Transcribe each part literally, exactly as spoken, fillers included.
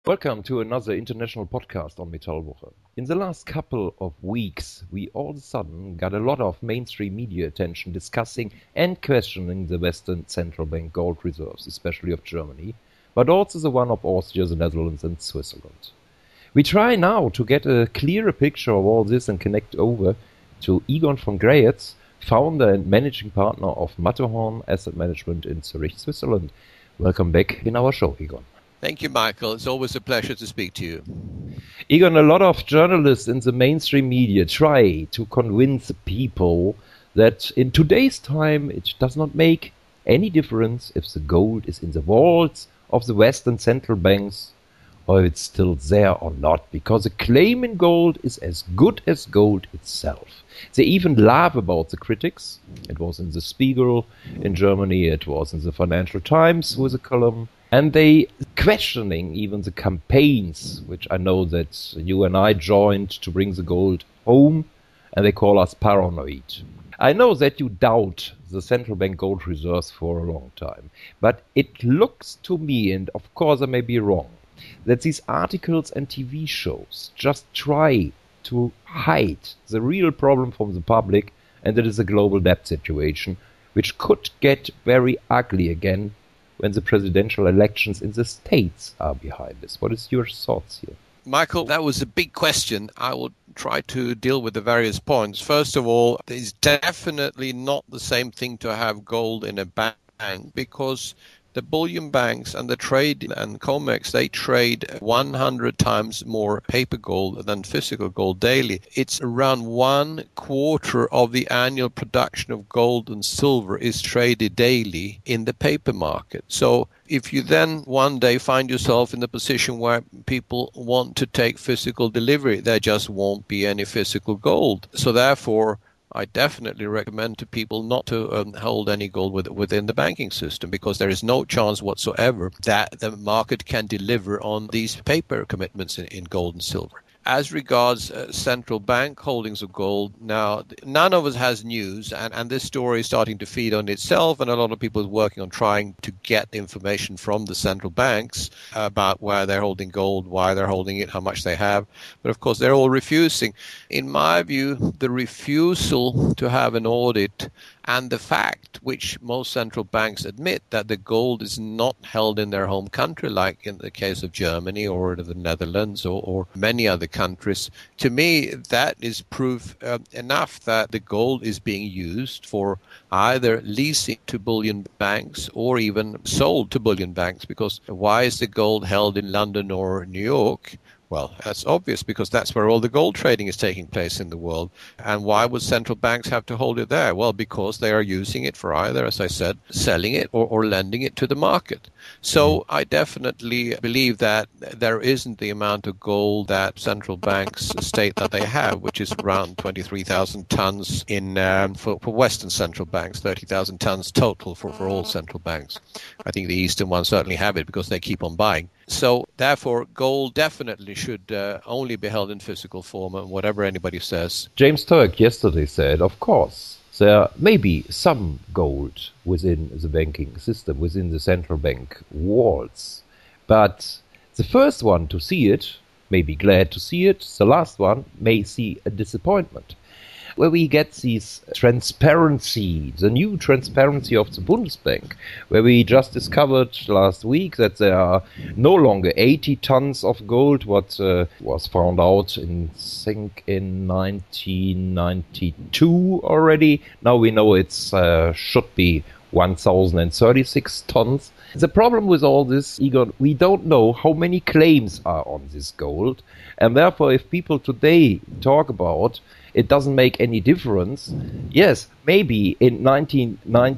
Welcome to another international podcast on Metallwoche. In the last couple of weeks, we all of a sudden got a lot of mainstream media attention discussing and questioning the Western Central Bank gold reserves, especially of Germany, but also the one of Austria, the Netherlands and Switzerland. We try now to get a clearer picture of all this and connect over to Egon von Greyerz, founder and managing partner of Matterhorn Asset Management in Zurich, Switzerland. Welcome back in our show, Egon. Thank you, Michael. It's always a pleasure to speak to you. Egon, a lot of journalists in the mainstream media try to convince people that in today's time it does not make any difference if the gold is in the vaults of the Western central banks or if it's still there or not, because a claim in gold is as good as gold itself. They even laugh about the critics. It was in the Spiegel in Germany, it was in the Financial Times with a column. And they questioning even the campaigns, which I know that you and I joined to bring the gold home, and they call us paranoid. I know that you doubt the central bank gold reserves for a long time, but it looks to me, and of course I may be wrong, that these articles and T V shows just try to hide the real problem from the public, and that is a global debt situation, which could get very ugly again when the presidential elections in the States are behind us. What is your thoughts here? Michael, that was a big question. I will try to deal with the various points. First of all, it's definitely not the same thing to have gold in a bank, because the bullion banks and the trade and COMEX, they trade one hundred times more paper gold than physical gold daily. It's around one quarter of the annual production of gold and silver is traded daily in the paper market. So if you then one day find yourself in the position where people want to take physical delivery, there just won't be any physical gold. So therefore, I definitely recommend to people not to um, hold any gold with, within the banking system, because there is no chance whatsoever that the market can deliver on these paper commitments in, in gold and silver. As regards uh, central bank holdings of gold, now, none of us has news, and, and this story is starting to feed on itself, and a lot of people are working on trying to get information from the central banks about where they're holding gold, why they're holding it, how much they have. But of course, they're all refusing. In my view, the refusal to have an audit and the fact, which most central banks admit, that the gold is not held in their home country, like in the case of Germany or the Netherlands or, or many other countries, to me, that is proof uh, enough that the gold is being used for either leasing to bullion banks or even sold to bullion banks. Because why is the gold held in London or New York? Well, that's obvious, because that's where all the gold trading is taking place in the world. And why would central banks have to hold it there? Well, because they are using it for either, as I said, selling it or, or lending it to the market. So I definitely believe that there isn't the amount of gold that central banks state that they have, which is around twenty-three thousand tons in um, for, for Western central banks, thirty thousand tons total for, for all central banks. I think the Eastern ones certainly have it because they keep on buying. So therefore, gold definitely should uh, only be held in physical form, and whatever anybody says. James Turk yesterday said, of course, there may be some gold within the banking system, within the central bank walls. But the first one to see it may be glad to see it. The last one may see a disappointment. Where we get this transparency, the new transparency of the Bundesbank, where we just discovered last week that there are no longer eighty tons of gold, what uh, was found out in, I think, in nineteen ninety-two already. Now we know it's uh, should be one thousand thirty-six tons. The problem with all this, Egon, we don't know how many claims are on this gold, and therefore if people today talk about it doesn't make any difference, yes, maybe in nineteen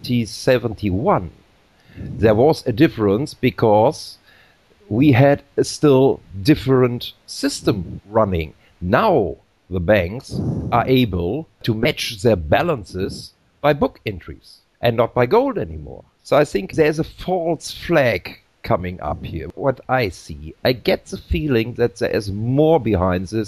seventy-one there was a difference because we had a still different system running. Now the banks are able to match their balances by book entries and not by gold anymore. So I think there's a false flag coming up here. What I see, I get the feeling that there is more behind this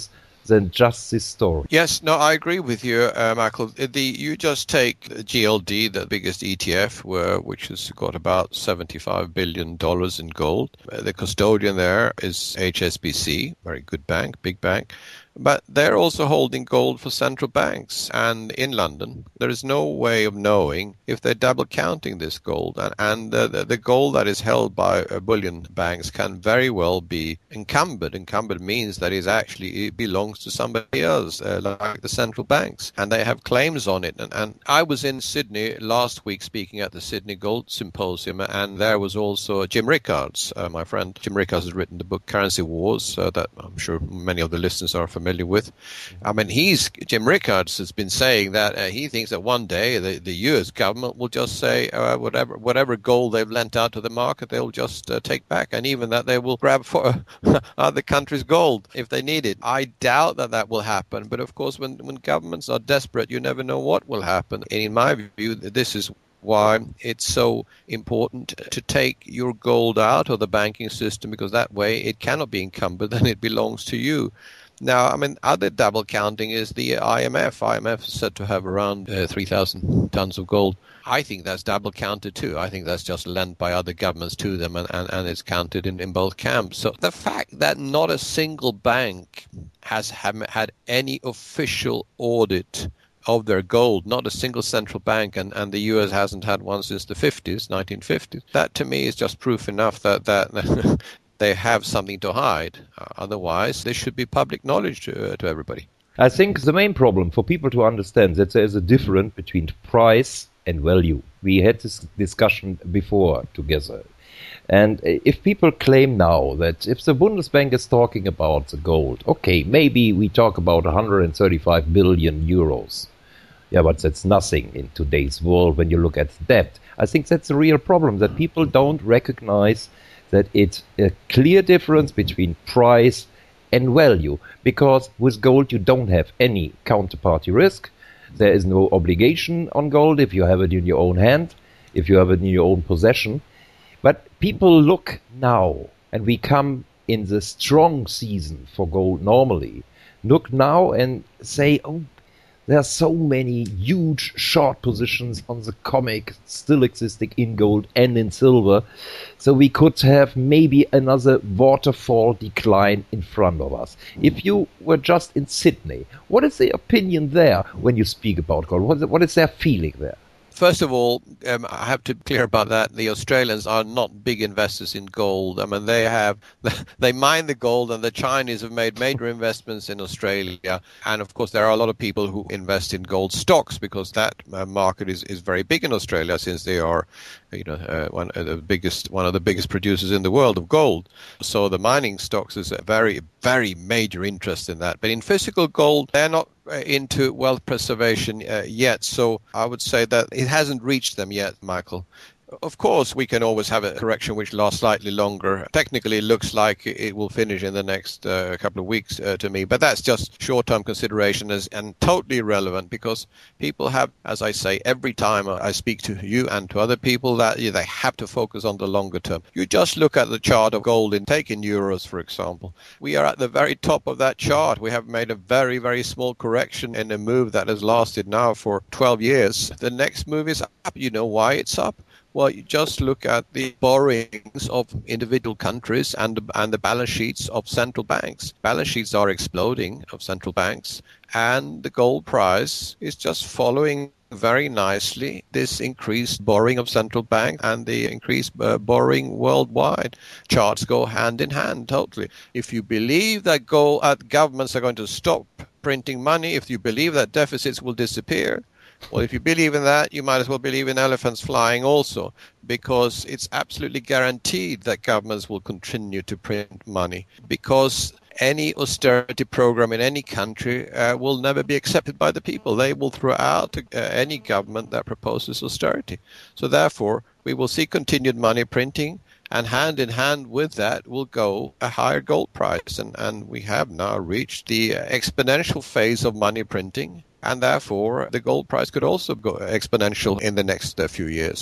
than just this story. Yes, no, I agree with you, uh, Michael. The you just take G L D, the biggest E T F, where, which has got about seventy-five billion dollars in gold. Uh, the custodian there is H S B C, very good bank, big bank. But they're also holding gold for central banks. And in London, there is no way of knowing if they're double counting this gold. And, and uh, the, the gold that is held by uh, bullion banks can very well be encumbered. Encumbered means that it actually it belongs to somebody else, uh, like the central banks. And they have claims on it. And, and I was in Sydney last week speaking at the Sydney Gold Symposium. And there was also Jim Rickards, uh, my friend. Jim Rickards has written the book Currency Wars, uh, that I'm sure many of the listeners are familiar with. I mean, he's Jim Rickards has been saying that uh, he thinks that one day the, the U S government will just say uh, whatever whatever gold they've lent out to the market, they'll just uh, take back, and even that they will grab for other countries' gold if they need it. I doubt that that will happen, but of course, when, when governments are desperate, you never know what will happen. And in my view, this is why it's so important to take your gold out of the banking system, because that way it cannot be encumbered and it belongs to you. Now, I mean, other double counting is the I M F. I M F is said to have around uh, three thousand tons of gold. I think that's double counted too. I think that's just lent by other governments to them, and, and, and it's counted in, in both camps. So the fact that not a single bank has have, had any official audit of their gold, not a single central bank, and, and the U S hasn't had one since the fifties, nineteen fifties, that to me is just proof enough that that they have something to hide. Uh, otherwise, this should be public knowledge to, uh, to everybody. I think the main problem for people to understand that there is a difference between price and value. We had this discussion before together. And if people claim now that if the Bundesbank is talking about the gold, okay, maybe we talk about one hundred thirty-five billion euros. Yeah, but that's nothing in today's world when you look at debt. I think that's the real problem, that people don't recognize that it's a clear difference between price and value, because with gold you don't have any counterparty risk. There is no obligation on gold if you have it in your own hand, if you have it in your own possession. But people look now, and we come in the strong season for gold normally, look now and say, oh, there are so many huge short positions on the comic still existing in gold and in silver. So we could have maybe another waterfall decline in front of us. If you were just in Sydney, what is the opinion there when you speak about gold? What is, what is their feeling there? First of all, um, I have to be clear about that. The Australians are not big investors in gold. I mean, they have they mine the gold, and the Chinese have made major investments in Australia. And of course, there are a lot of people who invest in gold stocks, because that uh, market is, is very big in Australia, since they are, you know, uh, one of the biggest one of the biggest producers in the world of gold. So the mining stocks is a very very major interest in that. But in physical gold, they're not into wealth preservation uh, yet. So I would say that it hasn't reached them yet, Michael. Of course, we can always have a correction which lasts slightly longer. Technically, it looks like it will finish in the next uh, couple of weeks uh, to me, but that's just short-term consideration as, and totally irrelevant, because people have, as I say, every time I speak to you and to other people, that yeah, they have to focus on the longer term. You just look at the chart of gold intake in euros, for example. We are at the very top of that chart. We have made a very, very small correction in a move that has lasted now for twelve years. The next move is up. You know why it's up? Well, you just look at the borrowings of individual countries and the, and the balance sheets of central banks. Balance sheets are exploding of central banks, and the gold price is just following very nicely this increased borrowing of central banks and the increased uh, borrowing worldwide. Charts go hand in hand totally. If you believe that go, uh, governments are going to stop printing money, if you believe that deficits will disappear, well, if you believe in that, you might as well believe in elephants flying also, because it's absolutely guaranteed that governments will continue to print money, because any austerity program in any country uh, will never be accepted by the people. They will throw out uh, any government that proposes austerity. So therefore, we will see continued money printing, and hand in hand with that will go a higher gold price. And, and we have now reached the exponential phase of money printing. And therefore, the gold price could also go exponential in the next uh, few years here.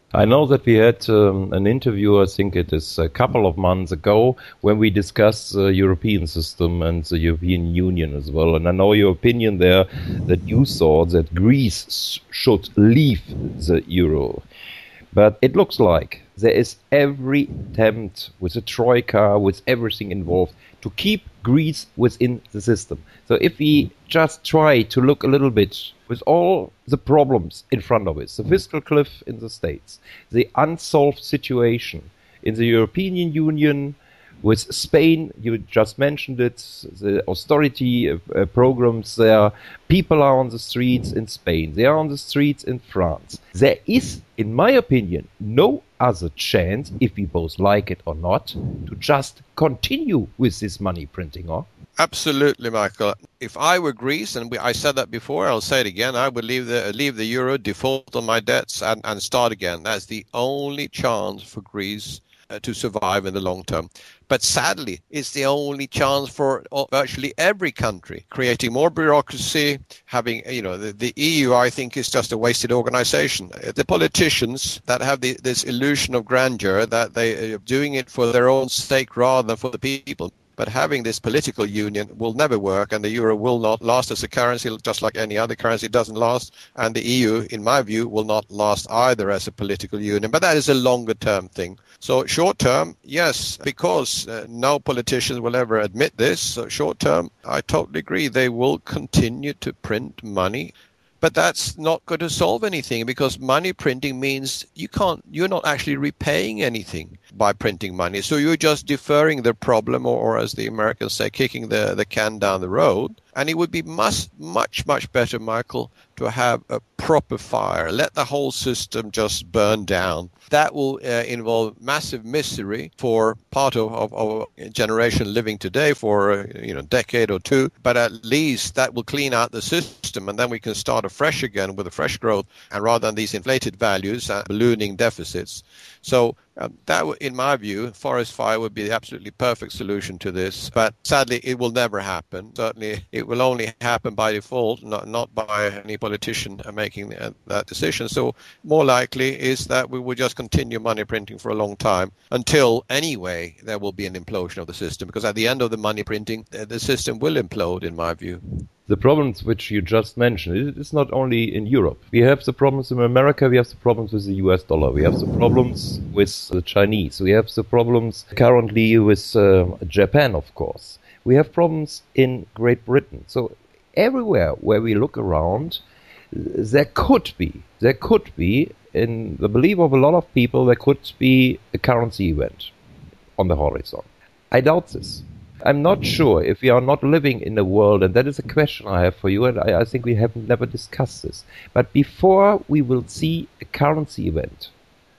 I know that we had um, an interview, I think it is a couple of months ago, when we discussed the European system and the European Union as well. And I know your opinion there, that you thought that Greece should leave the euro. But it looks like there is every attempt with the Troika, with everything involved, to keep Greece within the system. So if we just try to look a little bit with all the problems in front of us, the fiscal cliff in the States, the unsolved situation in the European Union, with Spain, you just mentioned it, the austerity uh, programs there, people are on the streets in Spain, they are on the streets in France. There is, in my opinion, no other chance, if we both like it or not, to just continue with this money printing, or? Absolutely, Michael. If I were Greece, and we, I said that before, I'll say it again, I would leave the leave the euro, default on my debts, and, and start again. That's the only chance for Greece uh, to survive in the long term. But sadly, it's the only chance for virtually every country. Creating more bureaucracy, having, you know, the, the E U, I think, is just a wasted organization. The politicians that have the, this illusion of grandeur, that they are doing it for their own sake rather than for the people. But having this political union will never work, and the euro will not last as a currency, just like any other currency doesn't last. And the E U, in my view, will not last either as a political union. But that is a longer term thing. So short term, yes, because uh, no politicians will ever admit this. So short term, I totally agree. They will continue to print money. But that's not going to solve anything, because money printing means you can't, you're not actually repaying anything by printing money. So you're just deferring the problem, or, or as the Americans say, kicking the, the can down the road. And it would be much, much, much better, Michael, to have a proper fire. Let the whole system just burn down. That will uh, involve massive misery for part of, of, of a generation living today for a you know, decade or two. But at least that will clean out the system, and then we can start afresh again with a fresh growth, and rather than these inflated values and ballooning deficits. So um, that, in my view, forest fire would be the absolutely perfect solution to this. But sadly, it will never happen. Certainly, it will only happen by default, not, not by any politician making that decision. So more likely is that we will just continue money printing for a long time until, anyway, there will be an implosion of the system. Because at the end of the money printing, the system will implode, in my view. The problems which you just mentioned, it's not only in Europe. We have the problems in America, we have the problems with the U S dollar, we have the problems with the Chinese, we have the problems currently with uh, Japan, of course. We have problems in Great Britain. So everywhere where we look around, there could be, there could be, in the belief of a lot of people, there could be a currency event on the horizon. I doubt this. I'm not sure if we are not living in a world, and that is a question I have for you, and I, I think we have never discussed this. But before we will see a currency event,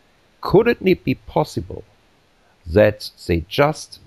could it not be possible that they just,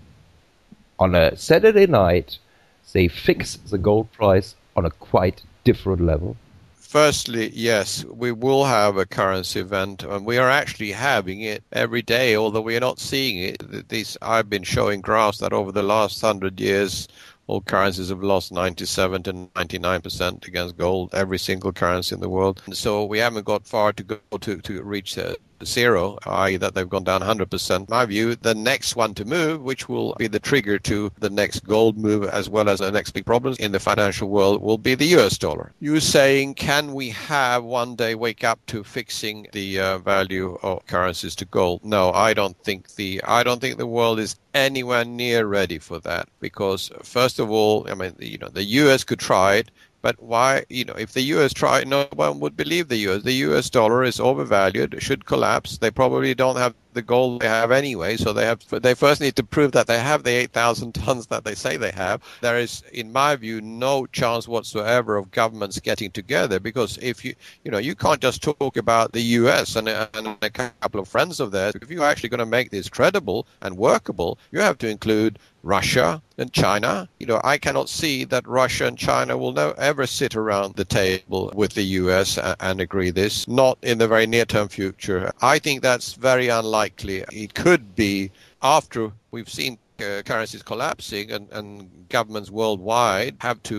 on a Saturday night, they fix the gold price on a quite different level? Firstly, yes, we will have a currency event, and we are actually having it every day, although we are not seeing it. These, I've been showing graphs that over the last hundred years, all currencies have lost ninety-seven to ninety-nine percent against gold, every single currency in the world. And so we haven't got far to go to, to reach uh, zero, that is that they've gone down one hundred percent. In my view, the next one to move, which will be the trigger to the next gold move as well as the next big problems in the financial world, will be the U S dollar. You're saying, can we have one day wake up to fixing the uh, value of currencies to gold? No, I don't think the I don't think the world is anywhere near ready for that, because first of all, I mean, you know, the U S could try it. But why, you know, if the U S tried, no one would believe the U S. The U S dollar is overvalued, it should collapse. They probably don't have the gold they have anyway, so they have. They first need to prove that they have the eight thousand tons that they say they have. There is, in my view, no chance whatsoever of governments getting together, because if you, you know, you can't just talk about the U S and, and a couple of friends of theirs. If you're actually going to make this credible and workable, you have to include Russia and China. You know, I cannot see that Russia and China will never ever sit around the table with the U S and, and agree this, not in the very near-term future. I think that's very unlikely. It could be after we've seen uh, currencies collapsing and, and governments worldwide have to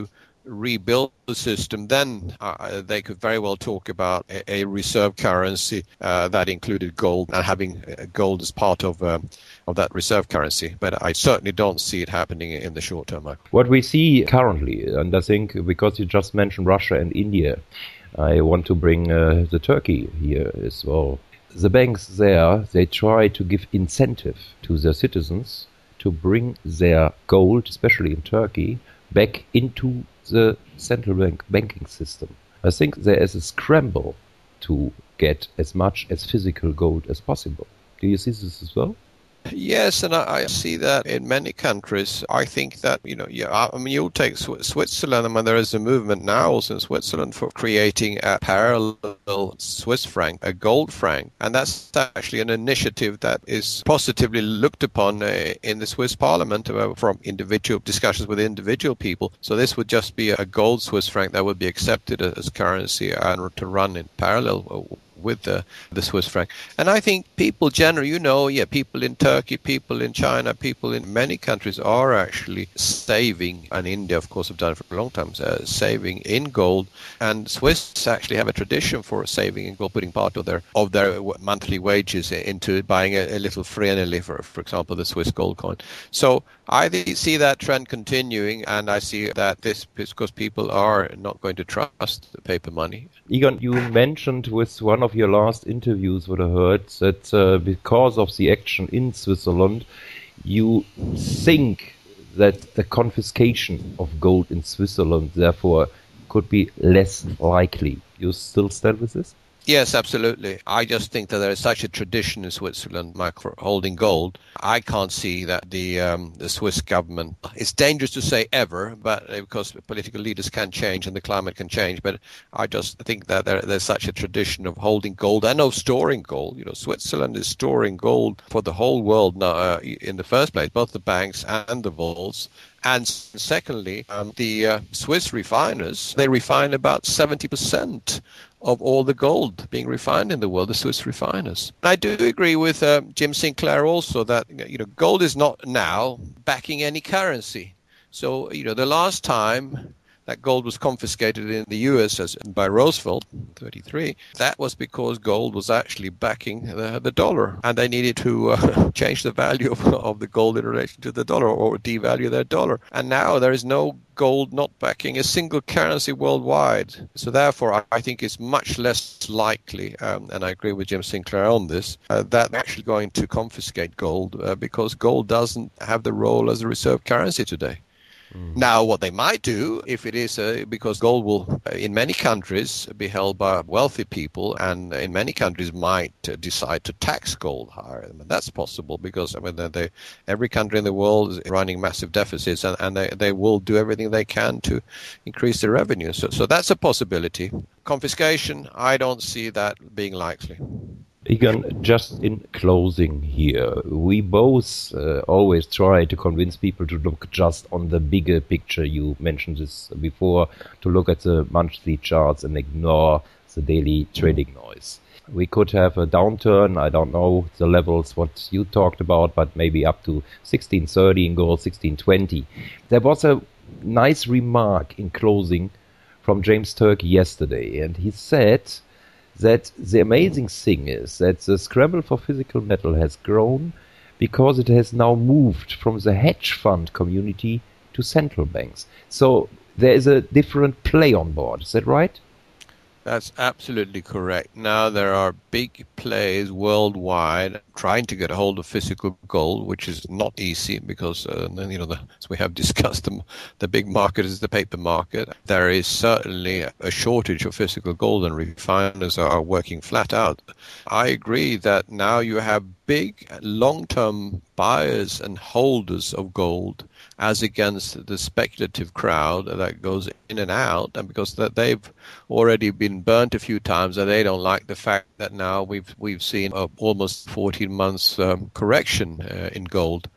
rebuild the system, then uh, they could very well talk about a, a reserve currency uh, that included gold and having uh, gold as part of uh, of that reserve currency. But I certainly don't see it happening in the short term. What we see currently, and I think because you just mentioned Russia and India, I want to bring uh, the Turkey here as well. The banks there, they try to give incentive to their citizens to bring their gold, especially in Turkey, back into the central bank banking system. I think there is a scramble to get as much as physical gold as possible. Do you see this as well? Yes, and I, I see that in many countries. I think that, you know, yeah, I mean, you'll take Sw- Switzerland. I mean, there is a movement now also in Switzerland for creating a parallel Swiss franc, a gold franc. And that's actually an initiative that is positively looked upon uh, in the Swiss parliament uh, from individual discussions with individual people. So this would just be a gold Swiss franc that would be accepted as currency and to run in parallel with the, the Swiss franc. And I think people generally, you know, yeah, people in Turkey, people in China, people in many countries are actually saving, and India, of course, have done it for a long time, uh, saving in gold. And Swiss actually have a tradition for saving in gold, putting part of their of their monthly wages into buying a, a little Vreneli, for, for example, the Swiss gold coin. So I see that trend continuing, and I see that this is because people are not going to trust the paper money. Egon, you mentioned with one of your last interviews, what I heard, that uh, because of the action in Switzerland, you think that the confiscation of gold in Switzerland, therefore, could be less likely. You still stand with this? Yes, absolutely. I just think that there is such a tradition in Switzerland, Mike, for holding gold. I can't see that the um, the Swiss government, it's dangerous to say ever, but because political leaders can change and the climate can change, but I just think that there, there's such a tradition of holding gold and of storing gold. You know, Switzerland is storing gold for the whole world now, uh, in the first place, both the banks and the vaults. And secondly, um, the uh, Swiss refiners, they refine about seventy percent of all the gold being refined in the world, the Swiss refiners. I do agree with uh, Jim Sinclair also that, you know, gold is not now backing any currency. So, you know, the last time that gold was confiscated in the U S as, by Roosevelt, thirty-three, that was because gold was actually backing the, the dollar, and they needed to uh, change the value of, of the gold in relation to the dollar or devalue their dollar. And now there is no gold not backing a single currency worldwide. So therefore, I, I think it's much less likely, um, and I agree with Jim Sinclair on this, uh, that they're actually going to confiscate gold uh, because gold doesn't have the role as a reserve currency today. Now, what they might do, if it is, uh, because gold will, uh, in many countries, be held by wealthy people, and in many countries might uh, decide to tax gold higher. I mean, that's possible because I mean, they, they, every country in the world is running massive deficits, and, and they, they will do everything they can to increase their revenue. So, so that's a possibility. Confiscation, I don't see that being likely. Egon, just in closing here, we both uh, always try to convince people to look just on the bigger picture. You mentioned this before, to look at the monthly charts and ignore the daily trading noise. We could have a downturn, I don't know the levels, what you talked about, but maybe up to sixteen thirty in gold, sixteen twenty. There was a nice remark in closing from James Turkey yesterday, and he said that the amazing thing is that the scramble for physical metal has grown because it has now moved from the hedge fund community to central banks. So there is a different play on board. Is that right? That's absolutely correct. Now there are big players worldwide trying to get a hold of physical gold, which is not easy because, uh, you know, the, as we have discussed, the, the big market is the paper market. There is certainly a shortage of physical gold, and refiners are working flat out. I agree that now you have big long-term buyers and holders of gold as against the speculative crowd that goes in and out, and because that they've already been burnt a few times, and they don't like the fact that now we've we've seen a almost fourteen months um, correction uh, in gold.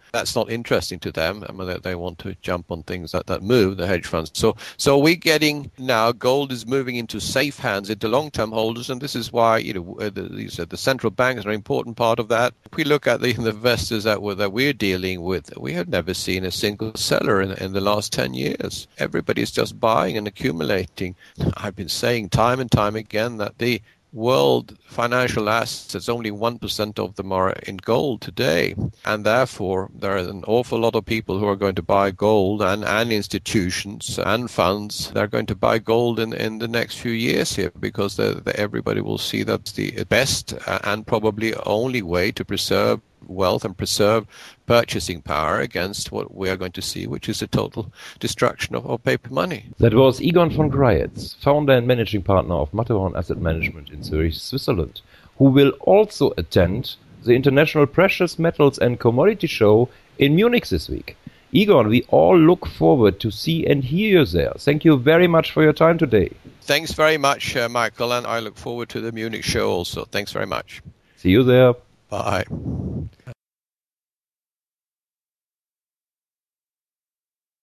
that's not interesting to them. I mean, they, they want to jump on things that, that move, the hedge funds. So, so we're getting now, gold is moving into safe hands, into long-term holders, and this is why, you know, the, these are the central banks are an important part of that. If we look at the, the investors that we're, that we're dealing with, we have never seen a single seller in, in the last ten years. Everybody's just buying and accumulating. I've been saying time and time again that the world financial assets, only one percent of them are in gold today. And therefore, there are an awful lot of people who are going to buy gold, and, and institutions and funds. They're going to buy gold in, in the next few years here, because the, the, everybody will see that's the best and probably only way to preserve wealth and preserve purchasing power against what we are going to see, which is a total destruction of, of paper money. That was Egon von Greyerz, founder and managing partner of Matterhorn Asset Management in Zurich, Switzerland, who will also attend the International Precious Metals and Commodity Show in Munich this week. Egon, we all look forward to see and hear you there. Thank you very much for your time today. Thanks very much, uh, Michael, and I look forward to the Munich show also. Thanks very much. See you there. Bye.